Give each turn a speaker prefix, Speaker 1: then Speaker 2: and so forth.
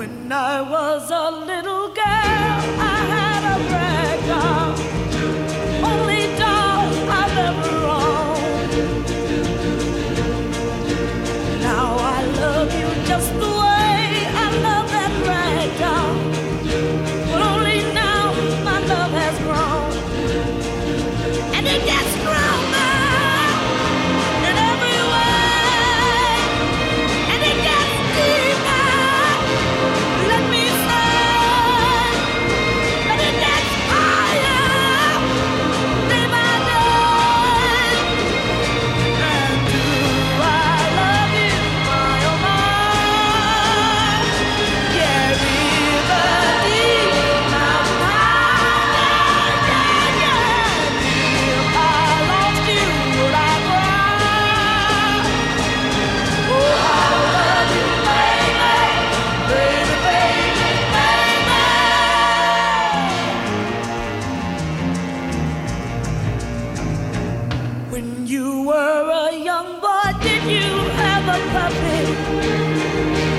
Speaker 1: When I was a little girl, I had a rag doll, only doll I've ever owned. Now I love you just the way I love that rag doll, but only now my love has grown, and it gets stronger in every way, and it gets deeper. Let me say, and it gets higher day by day. And do I love you, my oh my? Yeah, river deep, mountain high, yeah, yeah, yeah. If I lost you, would I cry? Oh, I love you, baby, baby, baby, baby. When you were a young boy, did you have a puppy?